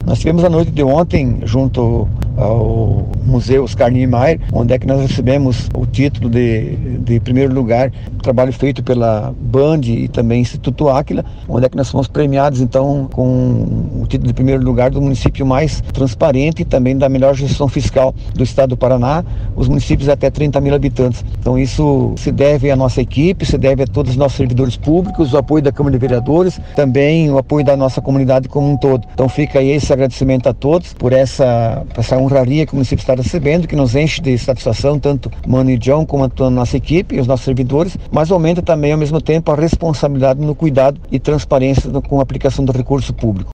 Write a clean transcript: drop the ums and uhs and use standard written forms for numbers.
Nós tivemos a noite de ontem, junto ao Museu Oscar Niemeyer, onde é que nós recebemos o título de primeiro lugar, trabalho feito pela Band e também Instituto Áquila, onde é que nós fomos premiados, então, com o título de primeiro lugar do município mais transparente e também da melhor gestão fiscal do estado do Paraná, os municípios até 30 mil habitantes. Então, isso se deve à nossa equipe, se deve a todos os nossos servidores públicos, o apoio da Câmara de Vereadores, também o apoio da nossa comunidade como um todo. Então, fica aí esse agradecimento a todos por essa honraria que o município está recebendo, que nos enche de satisfação, tanto Mano e John como a nossa equipe e os nossos servidores, mas aumenta também, ao mesmo tempo, a responsabilidade no cuidado e transparência com a aplicação do recurso público.